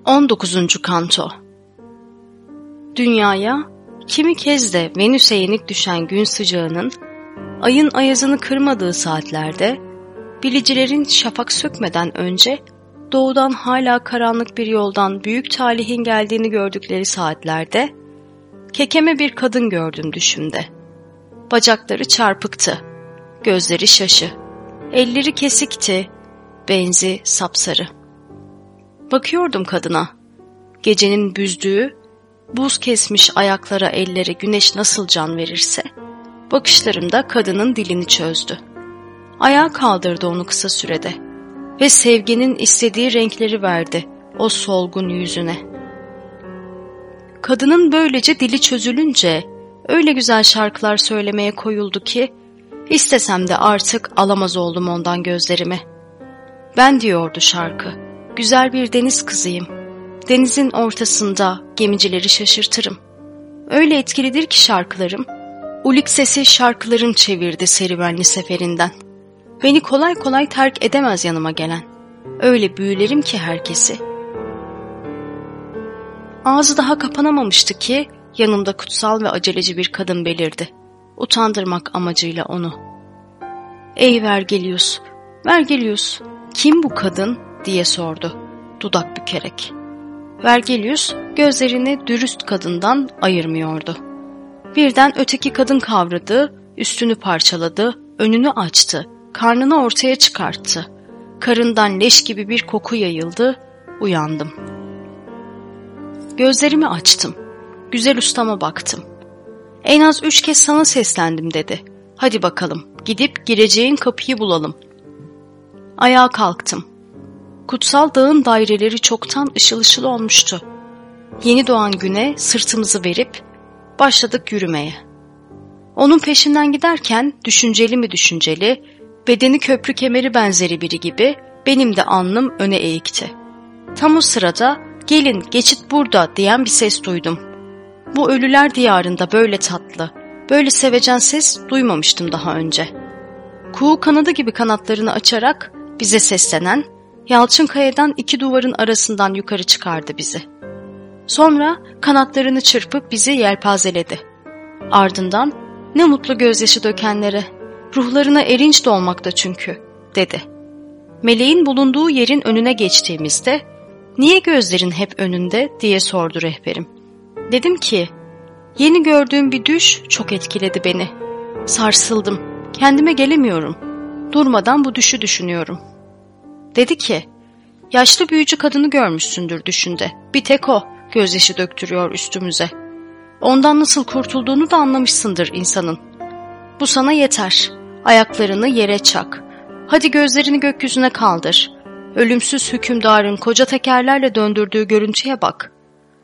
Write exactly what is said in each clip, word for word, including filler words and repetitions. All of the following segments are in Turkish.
on dokuzuncu Kanto. Dünyaya kimi kez de Venüs'e yenik düşen gün sıcağının ayın ayazını kırmadığı saatlerde, bilicilerin şafak sökmeden önce doğudan hala karanlık bir yoldan büyük talihin geldiğini gördükleri saatlerde kekeme bir kadın gördüm düşümde. Bacakları çarpıktı, gözleri şaşı, elleri kesikti, benzi sapsarı. Bakıyordum kadına. Gecenin büzdüğü, buz kesmiş ayaklara, ellere güneş nasıl can verirse, bakışlarımda kadının dilini çözdü. Ayağa kaldırdı onu kısa sürede ve sevginin istediği renkleri verdi o solgun yüzüne. Kadının böylece dili çözülünce öyle güzel şarkılar söylemeye koyuldu ki, istesem de artık alamaz oldum ondan gözlerimi. Ben diyordu şarkı, güzel bir deniz kızıyım. Denizin ortasında gemicileri şaşırtırım. Öyle etkilidir ki şarkılarım, ulik sesi şarkıların çevirdi serüvenli seferinden. Beni kolay kolay terk edemez yanıma gelen. Öyle büyülerim ki herkesi. Ağzı daha kapanamamıştı ki yanımda kutsal ve aceleci bir kadın belirdi. Utandırmak amacıyla onu. "Ey Vergilius, Vergilius, kim bu kadın?" diye sordu, dudak bükerek. Vergilius gözlerini dürüst kadından ayırmıyordu. Birden öteki kadın kavradı, üstünü parçaladı, önünü açtı, karnını ortaya çıkarttı. Karından leş gibi bir koku yayıldı, uyandım. Gözlerimi açtım, güzel ustama baktım. "En az üç kez sana seslendim," dedi. "Hadi bakalım, gidip gireceğin kapıyı bulalım." Ayağa kalktım. Kutsal dağın daireleri çoktan ışıl ışıl olmuştu. Yeni doğan güne sırtımızı verip başladık yürümeye. Onun peşinden giderken düşünceli mi düşünceli, bedeni köprü kemeri benzeri biri gibi benim de alnım öne eğikti. Tam o sırada "Gelin, geçit burada," diyen bir ses duydum. Bu ölüler diyarında böyle tatlı, böyle sevecen ses duymamıştım daha önce. Kuğu kanadı gibi kanatlarını açarak bize seslenen, yalçın kayadan iki duvarın arasından yukarı çıkardı bizi. Sonra kanatlarını çırpıp bizi yelpazeledi. Ardından "Ne mutlu gözyaşı dökenlere, ruhlarına erinç dolmakta çünkü," dedi. Meleğin bulunduğu yerin önüne geçtiğimizde, "Niye gözlerin hep önünde?" diye sordu rehberim. Dedim ki, "Yeni gördüğüm bir düş çok etkiledi beni. Sarsıldım, kendime gelemiyorum. Durmadan bu düşü düşünüyorum." Dedi ki, "Yaşlı büyücü kadını görmüşsündür düşünde. Bir tek o gözyaşı döktürüyor üstümüze. Ondan nasıl kurtulduğunu da anlamışsındır insanın. Bu sana yeter. Ayaklarını yere çak. Hadi gözlerini gökyüzüne kaldır. Ölümsüz hükümdarın koca tekerlerle döndürdüğü görüntüye bak.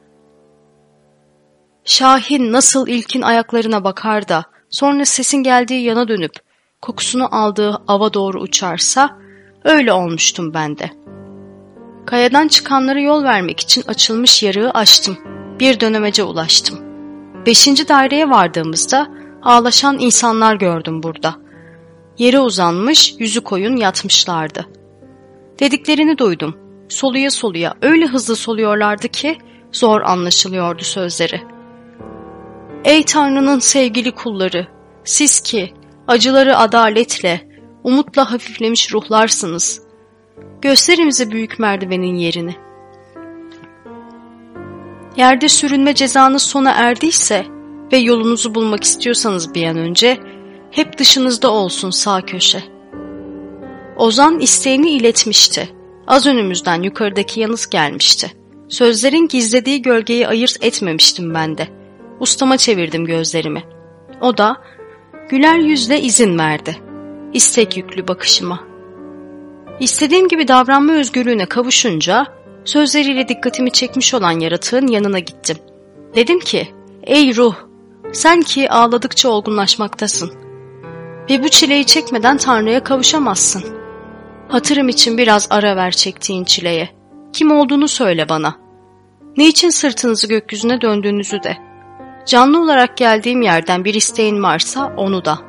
Şahin nasıl ilkin ayaklarına bakar da sonra sesin geldiği yana dönüp kokusunu aldığı ava doğru uçarsa, öyle olmuştum ben de." Kayadan çıkanlara yol vermek için açılmış yarığı aştım. Bir dönemece ulaştım. Beşinci daireye vardığımızda ağlaşan insanlar gördüm burada. Yere uzanmış, yüzü koyun yatmışlardı. Dediklerini duydum. Soluya soluya öyle hızlı soluyorlardı ki zor anlaşılıyordu sözleri. "Ey Tanrı'nın sevgili kulları, siz ki acıları adaletle, umutla hafiflemiş ruhlarsınız. Gösterin bize büyük merdivenin yerini. Yerde sürünme cezanız sona erdiyse ve yolunuzu bulmak istiyorsanız bir an önce, hep dışınızda olsun sağ köşe." Ozan isteğini iletmişti. Az önümüzden yukarıdaki yanıt gelmişti. Sözlerin gizlediği gölgeyi ayırt etmemiştim ben de. Ustama çevirdim gözlerimi. O da güler yüzle izin verdi. İstek yüklü bakışıma. İstediğim gibi davranma özgürlüğüne kavuşunca, sözleriyle dikkatimi çekmiş olan yaratığın yanına gittim. Dedim ki, "Ey ruh, sen ki ağladıkça olgunlaşmaktasın ve bu çileyi çekmeden Tanrı'ya kavuşamazsın. Hatırım için biraz ara ver çektiğin çileye. Kim olduğunu söyle bana. Ne için sırtınızı gökyüzüne döndüğünüzü de. Canlı olarak geldiğim yerden bir isteğin varsa onu da.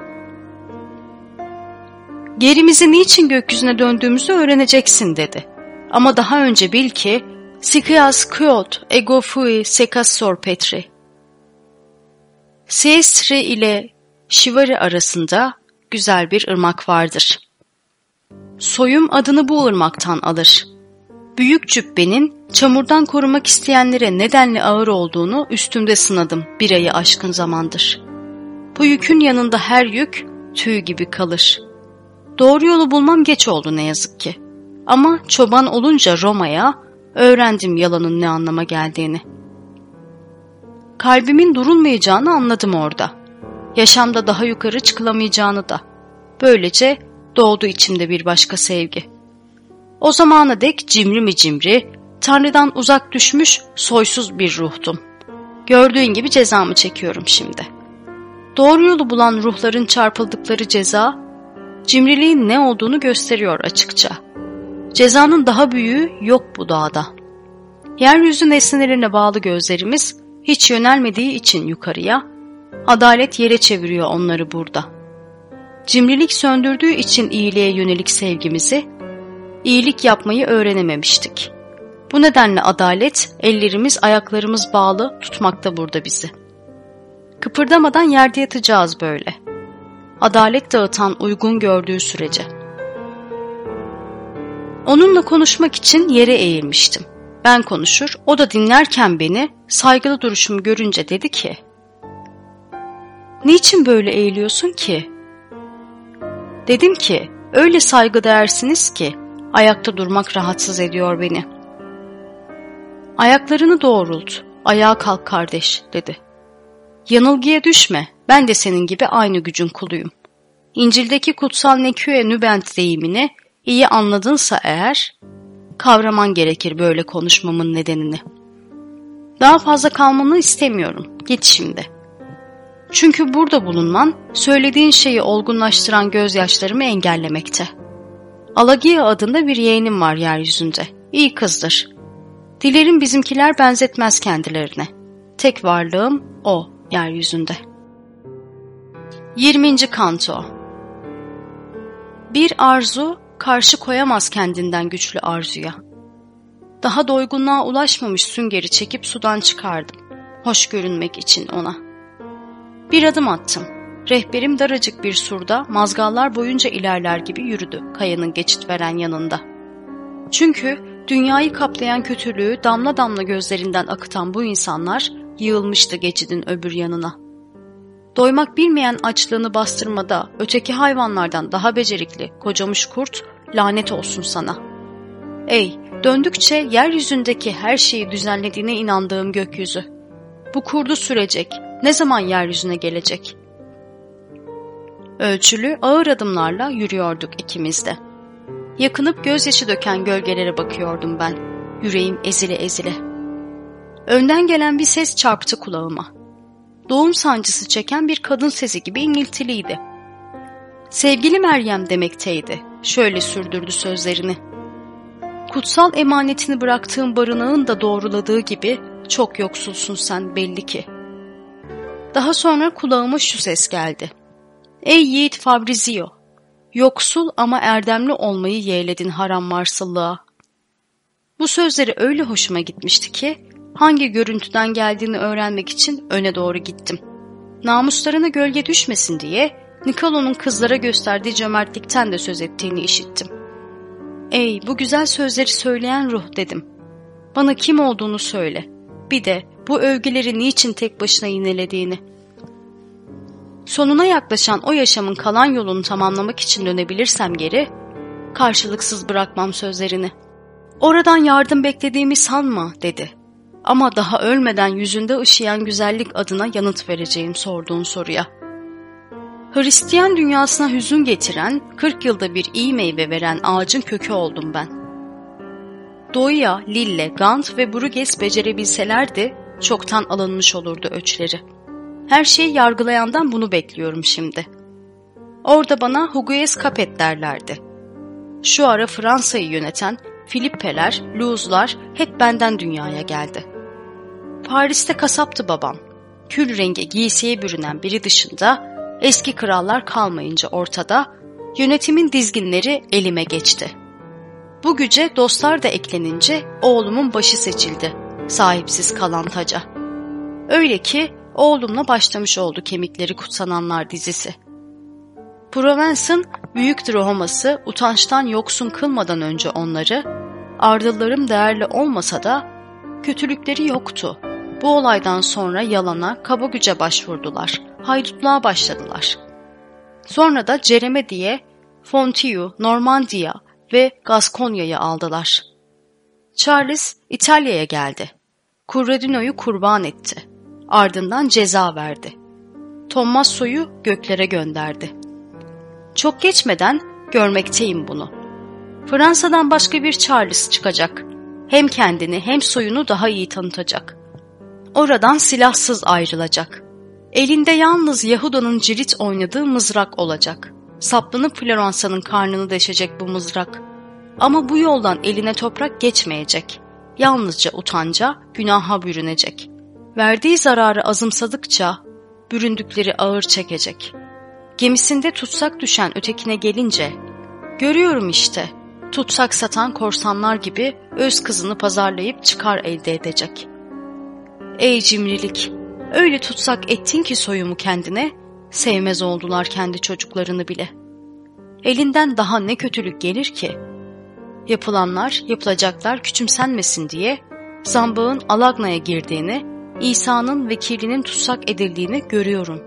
Gerimizi niçin gökyüzüne döndüğümüzü öğreneceksin," dedi. "Ama daha önce bil ki Sikias Kyot ego fui sekasor petri. Siestri ile Şivari arasında güzel bir ırmak vardır. Soyum adını bu ırmaktan alır. Büyük cübbenin çamurdan korumak isteyenlere nedenli ağır olduğunu üstümde sınadım bir ayı aşkın zamandır. Bu yükün yanında her yük tüy gibi kalır. Doğru yolu bulmam geç oldu ne yazık ki. Ama çoban olunca Roma'ya öğrendim yalanın ne anlama geldiğini. Kalbimin durulmayacağını anladım orada. Yaşamda daha yukarı çıkılamayacağını da. Böylece doğdu içimde bir başka sevgi. O zamana dek cimri mi cimri, Tanrı'dan uzak düşmüş soysuz bir ruhtum. Gördüğün gibi cezamı çekiyorum şimdi. Doğru yolu bulan ruhların çarpıldıkları ceza, cimriliğin ne olduğunu gösteriyor açıkça. Cezanın daha büyüğü yok bu dağda. Yeryüzü nesnelerine bağlı gözlerimiz hiç yönelmediği için yukarıya, adalet yere çeviriyor onları burada. Cimrilik söndürdüğü için iyiliğe yönelik sevgimizi, iyilik yapmayı öğrenememiştik. Bu nedenle adalet, ellerimiz ayaklarımız bağlı tutmakta burada bizi. Kıpırdamadan yerde yatacağız böyle. Adalet dağıtan uygun gördüğü sürece. Onunla konuşmak için yere eğilmiştim. Ben konuşur, o da dinlerken beni saygılı duruşumu görünce dedi ki, "Niçin böyle eğiliyorsun ki?" Dedim ki, "Öyle saygıdeğersiniz ki ayakta durmak rahatsız ediyor beni." "Ayaklarını doğrult, ayağa kalk kardeş," dedi. "Yanılgıya düşme, ben de senin gibi aynı gücün kuluyum. İncil'deki kutsal Neküe Nübent deyimini iyi anladınsa eğer, kavraman gerekir böyle konuşmamın nedenini. Daha fazla kalmanı istemiyorum, git şimdi. Çünkü burada bulunman, söylediğin şeyi olgunlaştıran gözyaşlarımı engellemekte. Alagia adında bir yeğenim var yeryüzünde, iyi kızdır. Dilerim bizimkiler benzetmez kendilerine. Tek varlığım o yeryüzünde." yirminci Kanto. Bir arzu karşı koyamaz kendinden güçlü arzuya. Daha doygunluğa ulaşmamış süngeri çekip sudan çıkardım, hoş görünmek için ona. Bir adım attım. Rehberim daracık bir surda mazgallar boyunca ilerler gibi yürüdü kayanın geçit veren yanında. Çünkü dünyayı kaplayan kötülüğü damla damla gözlerinden akıtan bu insanlar yığılmıştı geçidin öbür yanına. Doymak bilmeyen açlığını bastırmada öteki hayvanlardan daha becerikli kocamış kurt, lanet olsun sana. Ey, döndükçe yeryüzündeki her şeyi düzenlediğine inandığım gökyüzü. Bu kurdu sürecek, ne zaman yeryüzüne gelecek? Ölçülü, ağır adımlarla yürüyorduk ikimiz de. Yakınıp gözyaşı döken gölgelere bakıyordum ben, yüreğim ezile ezile. Önden gelen bir ses çarptı kulağıma. Doğum sancısı çeken bir kadın sesi gibi iniltiliydi. "Sevgili Meryem" demekteydi, şöyle sürdürdü sözlerini. "Kutsal emanetini bıraktığın barınağın da doğruladığı gibi çok yoksulsun sen belli ki." Daha sonra kulağıma şu ses geldi. "Ey yiğit Fabrizio, yoksul ama erdemli olmayı yeğledin haram marsıllığa." Bu sözleri öyle hoşuma gitmişti ki, hangi görüntüden geldiğini öğrenmek için öne doğru gittim. Namuslarına gölge düşmesin diye Nikolo'nun kızlara gösterdiği cömertlikten de söz ettiğini işittim. "Ey bu güzel sözleri söyleyen ruh," dedim. "Bana kim olduğunu söyle. Bir de bu övgüleri niçin tek başına yinelediğini." Sonuna yaklaşan o yaşamın kalan yolunu tamamlamak için dönebilirsem geri, karşılıksız bırakmam sözlerini. "Oradan yardım beklediğimi sanma," dedi. "Ama daha ölmeden yüzünde ışıyan güzellik adına yanıt vereceğim sorduğun soruya." Hristiyan dünyasına hüzün getiren, kırk yılda bir iyi meyve veren ağacın kökü oldum ben. Doya, Lille, Gant ve Bruges becerebilselerdi, çoktan alınmış olurdu öçleri. Her şeyi yargılayandan bunu bekliyorum şimdi. Orada bana Hugues Capet derlerdi. Şu ara Fransa'yı yöneten Filippeler, Luzlar hep benden dünyaya geldi. Paris'te kasaptı babam. Kül rengi giysiye bürünen biri dışında eski krallar kalmayınca ortada, yönetimin dizginleri elime geçti. Bu güce dostlar da eklenince oğlumun başı seçildi, sahipsiz kalan taca. Öyle ki oğlumla başlamış oldu Kemikleri Kutsananlar dizisi. Provence'ın büyük draması utançtan yoksun kılmadan önce onları, ardıllarım değerli olmasa da kötülükleri yoktu. Bu olaydan sonra yalana, kaba güce başvurdular, haydutluğa başladılar. Sonra da Cereme diye Fontaine'u, Normandiya ve Gaskonya'yı aldılar. Charles İtalya'ya geldi. Curradino'yu kurban etti. Ardından ceza verdi. Tommaso'yu göklere gönderdi. Çok geçmeden görmekteyim bunu. Fransa'dan başka bir Charles çıkacak. Hem kendini hem soyunu daha iyi tanıtacak. Oradan silahsız ayrılacak. Elinde yalnız Yahuda'nın cirit oynadığı mızrak olacak. Saplanıp Floransa'nın karnını deşecek bu mızrak. Ama bu yoldan eline toprak geçmeyecek. Yalnızca utanca, günaha bürünecek. Verdiği zararı azımsadıkça büründükleri ağır çekecek. Gemisinde tutsak düşen ötekine gelince, görüyorum işte, tutsak satan korsanlar gibi öz kızını pazarlayıp çıkar elde edecek. Ey cimrilik, öyle tutsak ettin ki soyumu kendine, sevmez oldular kendi çocuklarını bile. Elinden daha ne kötülük gelir ki? Yapılanlar, yapılacaklar küçümsenmesin diye zambağın Alagna'ya girdiğini, İsa'nın vekilinin tutsak edildiğini görüyorum.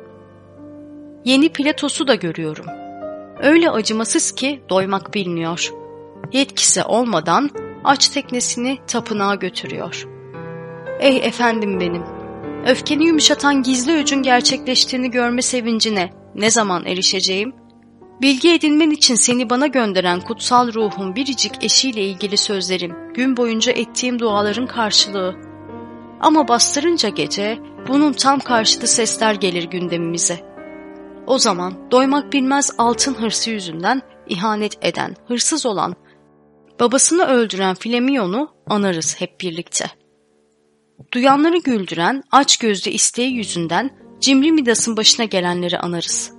Yeni Pilatos'u da görüyorum. Öyle acımasız ki doymak bilmiyor. Yetkisi olmadan aç teknesini tapınağa götürüyor. Ey efendim benim, öfkeni yumuşatan gizli öcün gerçekleştiğini görme sevincine ne zaman erişeceğim? Bilgi edinmen için seni bana gönderen kutsal ruhun biricik eşiyle ilgili sözlerim, gün boyunca ettiğim duaların karşılığı. Ama bastırınca gece bunun tam karşıtı sesler gelir gündemimize. O zaman doymak bilmez altın hırsı yüzünden ihanet eden, hırsız olan, babasını öldüren Flamion'u anarız hep birlikte. Duyanları güldüren açgözlü isteği yüzünden cimri Midas'ın başına gelenleri anarız.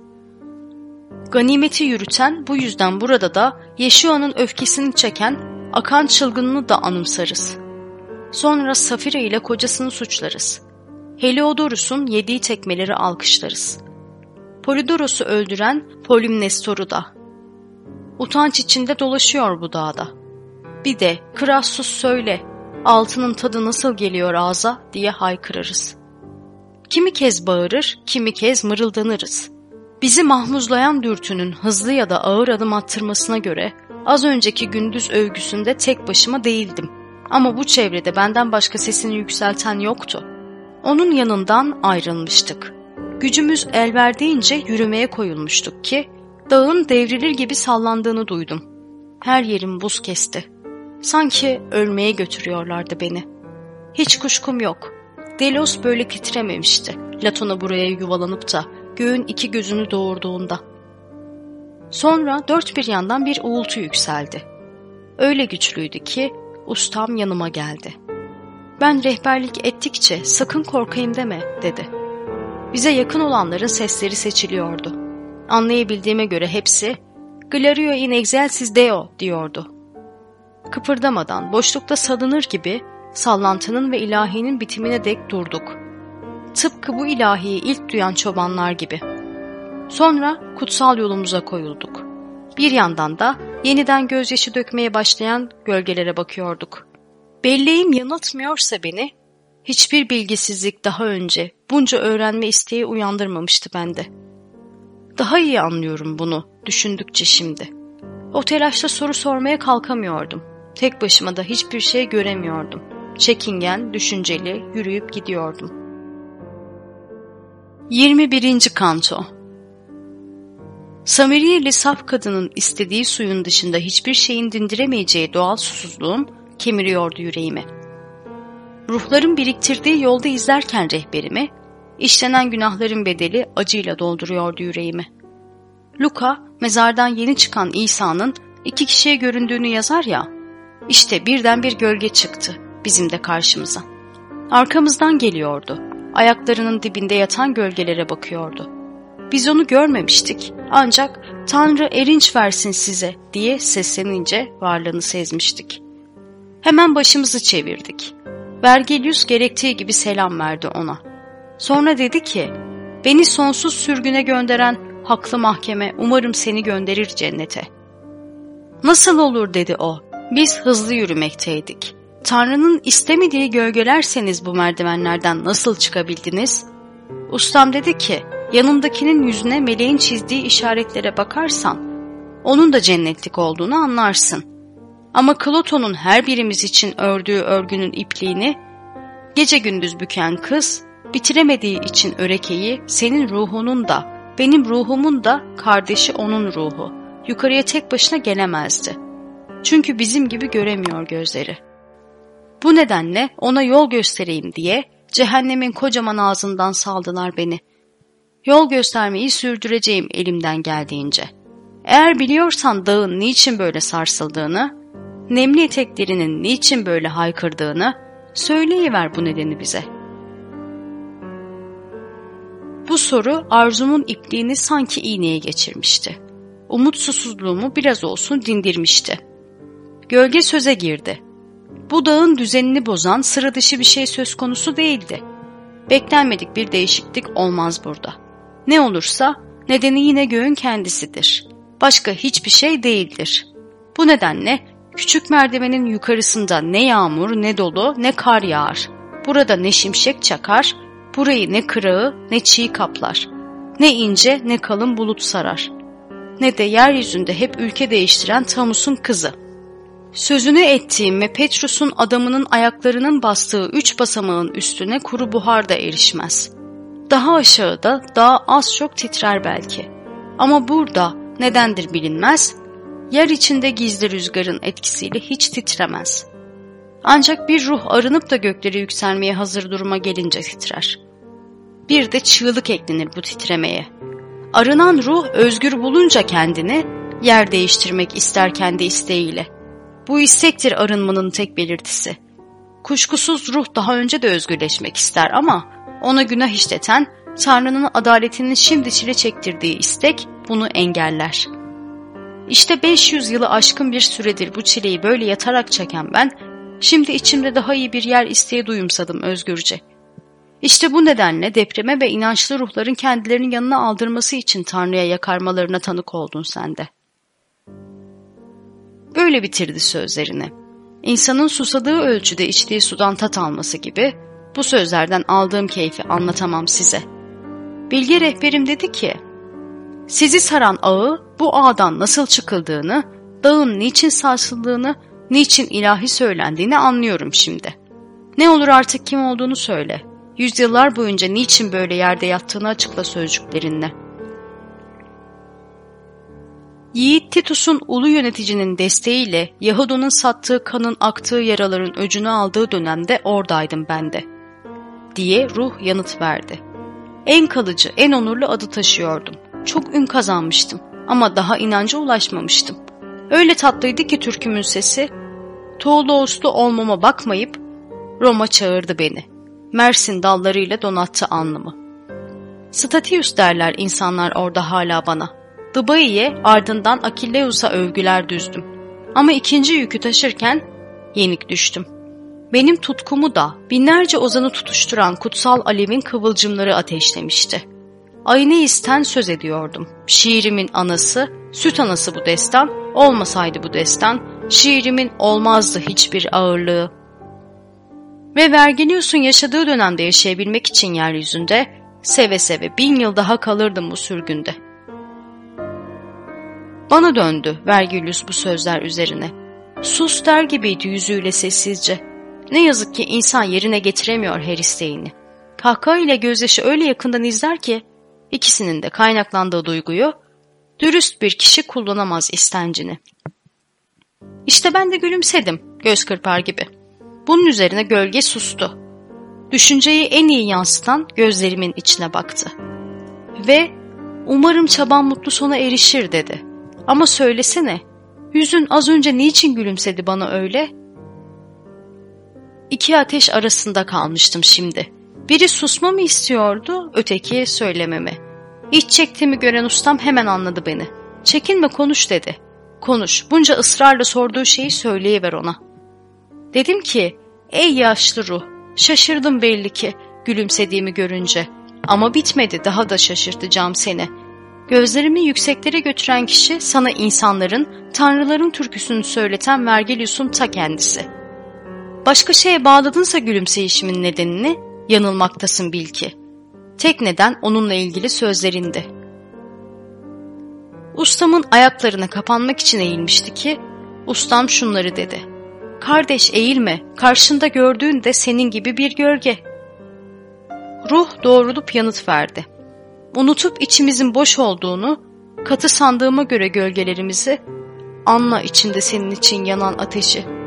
Ganimeti yürüten bu yüzden burada da Yeşua'nın öfkesini çeken akan çılgınını da anımsarız. Sonra Safira ile kocasını suçlarız. Heliodorus'un yediği tekmeleri alkışlarız. Polydoros'u öldüren Polymnestor'u da. Utanç içinde dolaşıyor bu dağda. Bir de Crassus söyle, altının tadı nasıl geliyor ağza diye haykırırız. Kimi kez bağırır, kimi kez mırıldanırız. Bizi mahmuzlayan dürtünün hızlı ya da ağır adım attırmasına göre az önceki gündüz övgüsünde tek başıma değildim. Ama bu çevrede benden başka sesini yükselten yoktu. Onun yanından ayrılmıştık. Gücümüz el verdiğince yürümeye koyulmuştuk ki dağın devrilir gibi sallandığını duydum. Her yerim buz kesti. Sanki ölmeye götürüyorlardı beni. Hiç kuşkum yok. Delos böyle titrememişti. Latona buraya yuvalanıp da göğün iki gözünü doğurduğunda. Sonra dört bir yandan bir uğultu yükseldi. Öyle güçlüydü ki ustam yanıma geldi. Ben rehberlik ettikçe sakın korkayım deme dedi. Bize yakın olanların sesleri seçiliyordu. Anlayabildiğime göre hepsi Glario in excelsis Deo diyordu. Kıpırdamadan boşlukta salınır gibi sallantının ve ilahinin bitimine dek durduk. Tıpkı bu ilahiyi ilk duyan çobanlar gibi. Sonra kutsal yolumuza koyulduk. Bir yandan da yeniden gözyaşı dökmeye başlayan gölgelere bakıyorduk. Belleğim yanıltmıyorsa beni, hiçbir bilgisizlik daha önce bunca öğrenme isteği uyandırmamıştı bende. Daha iyi anlıyorum bunu düşündükçe şimdi. O telaşla soru sormaya kalkamıyordum. Tek başıma da hiçbir şey göremiyordum. Çekingen, düşünceli yürüyüp gidiyordum. yirmi birinci Kanto. Samiriyeli saf kadının istediği suyun dışında hiçbir şeyin dindiremeyeceği doğal susuzluğum kemiriyordu yüreğimi. Ruhların biriktirdiği yolda izlerken rehberimi, işlenen günahların bedeli acıyla dolduruyordu yüreğimi. Luka, mezardan yeni çıkan İsa'nın iki kişiye göründüğünü yazar ya, işte birden bir gölge çıktı bizim de karşımıza. Arkamızdan geliyordu, ayaklarının dibinde yatan gölgelere bakıyordu. Biz onu görmemiştik, ancak Tanrı erinç versin size diye seslenince varlığını sezmiştik. Hemen başımızı çevirdik. Vergilius gerektiği gibi selam verdi ona. Sonra dedi ki, beni sonsuz sürgüne gönderen haklı mahkeme umarım seni gönderir cennete. Nasıl olur dedi o. Biz hızlı yürümekteydik. Tanrı'nın istemediği gölgelerseniz bu merdivenlerden nasıl çıkabildiniz? Ustam dedi ki, yanımdakinin yüzüne meleğin çizdiği işaretlere bakarsan, onun da cennetlik olduğunu anlarsın. Ama Kloton'un her birimiz için ördüğü örgünün ipliğini, gece gündüz büken kız, bitiremediği için örekeyi, senin ruhunun da, benim ruhumun da kardeşi onun ruhu, yukarıya tek başına gelemezdi. Çünkü bizim gibi göremiyor gözleri. Bu nedenle ona yol göstereyim diye cehennemin kocaman ağzından saldılar beni. Yol göstermeyi sürdüreceğim elimden geldiğince. Eğer biliyorsan dağın niçin böyle sarsıldığını, nemli eteklerinin niçin böyle haykırdığını, söyleyiver bu nedeni bize. Bu soru arzumun ipliğini sanki iğneye geçirmişti. Umutsuzluğumu biraz olsun dindirmişti. Gölge söze girdi. Bu dağın düzenini bozan sıra dışı bir şey söz konusu değildi. Beklenmedik bir değişiklik olmaz burada. Ne olursa nedeni yine göğün kendisidir. Başka hiçbir şey değildir. Bu nedenle küçük merdivenin yukarısında ne yağmur, ne dolu, ne kar yağar. Burada ne şimşek çakar, burayı ne kırağı, ne çiğ kaplar. Ne ince, ne kalın bulut sarar. Ne de yeryüzünde hep ülke değiştiren Tamus'un kızı. Sözünü ettiğim ve Petrus'un adamının ayaklarının bastığı üç basamağın üstüne kuru buhar da erişmez. Daha aşağıda daha az çok titrer belki. Ama burada nedendir bilinmez, yer içinde gizli rüzgarın etkisiyle hiç titremez. Ancak bir ruh arınıp da göklere yükselmeye hazır duruma gelince titrer. Bir de çığlık eklenir bu titremeye. Arınan ruh özgür bulunca kendini, yer değiştirmek ister kendi isteğiyle. Bu istektir arınmanın tek belirtisi. Kuşkusuz ruh daha önce de özgürleşmek ister ama ona günah işleten, Tanrı'nın adaletinin şimdi çile çektirdiği istek bunu engeller. İşte beş yüz yılı aşkın bir süredir bu çileyi böyle yatarak çeken ben, şimdi içimde daha iyi bir yer isteği duyumsadım özgürce. İşte bu nedenle depreme ve inançlı ruhların kendilerinin yanına aldırması için Tanrı'ya yakarmalarına tanık oldun sen de. Böyle bitirdi sözlerini. İnsanın susadığı ölçüde içtiği sudan tat alması gibi, bu sözlerden aldığım keyfi anlatamam size. Bilge rehberim dedi ki, sizi saran ağı, bu ağdan nasıl çıkıldığını, dağın niçin sarsıldığını, niçin ilahi söylendiğini anlıyorum şimdi. Ne olur artık kim olduğunu söyle. Yüzyıllar boyunca niçin böyle yerde yattığını açıkla sözcüklerinle. Yiğit Titus'un ulu yöneticinin desteğiyle Yahudunun sattığı kanın aktığı yaraların öcünü aldığı dönemde oradaydım ben de, diye ruh yanıt verdi. En kalıcı, en onurlu adı taşıyordum. Çok ün kazanmıştım ama daha inanca ulaşmamıştım. Öyle tatlıydı ki türkümün sesi, Tuğlaoslu olmama bakmayıp Roma çağırdı beni. Mersin dallarıyla donattı alnımı. Statius derler insanlar orada hala bana. Dıbai'ye ardından Akilleus'a övgüler düzdüm. Ama ikinci yükü taşırken yenik düştüm. Benim tutkumu da binlerce ozanı tutuşturan kutsal alevin kıvılcımları ateşlemişti. Aineis'ten söz ediyordum. Şiirimin anası, süt anası bu destan, olmasaydı bu destan, şiirimin olmazdı hiçbir ağırlığı. Ve Vergilius'un yaşadığı dönemde yaşayabilmek için yeryüzünde, seve seve bin yıl daha kalırdım bu sürgünde. Bana döndü Vergilius bu sözler üzerine. Sus der gibiydi yüzüyle sessizce. Ne yazık ki insan yerine getiremiyor her isteğini. Kahkaha ile gözyaşı öyle yakından izler ki, ikisinin de kaynaklandığı duyguyu, dürüst bir kişi kullanamaz istencini. İşte ben de gülümsedim, göz kırpar gibi. Bunun üzerine gölge sustu. Düşünceyi en iyi yansıtan gözlerimin içine baktı. Ve umarım çaban mutlu sona erişir dedi. Ama söylesene, yüzün az önce niçin gülümsedi bana öyle? İki ateş arasında kalmıştım şimdi. Biri susmamı istiyordu, öteki söylememi. İç çektiğimi gören ustam hemen anladı beni. Çekinme, konuş dedi. Konuş, bunca ısrarla sorduğu şeyi söyleyiver ona. Dedim ki, ey yaşlı ruh, şaşırdım belli ki gülümsediğimi görünce. Ama bitmedi, daha da şaşırtacağım seni. Gözlerimi yükseklere götüren kişi sana insanların, tanrıların türküsünü söyleten Vergilius'un ta kendisi. Başka şeye bağladınsa gülümseyişimin nedenini, yanılmaktasın bil ki. Tek neden onunla ilgili sözlerindi. Ustamın ayaklarına kapanmak için eğilmişti ki, ustam şunları dedi. Kardeş eğilme, karşında gördüğün de senin gibi bir gölge. Ruh doğrulup yanıt verdi. Unutup içimizin boş olduğunu, katı sandığıma göre gölgelerimizi, anla içinde senin için yanan ateşi.